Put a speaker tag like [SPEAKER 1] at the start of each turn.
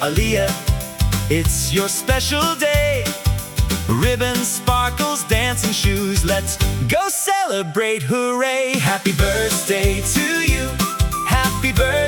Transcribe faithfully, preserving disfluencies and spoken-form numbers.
[SPEAKER 1] Aaliyah, it's your special day. Ribbons, sparkles, dancing shoes, let's go celebrate, hooray! Happy birthday to you, happy birthday.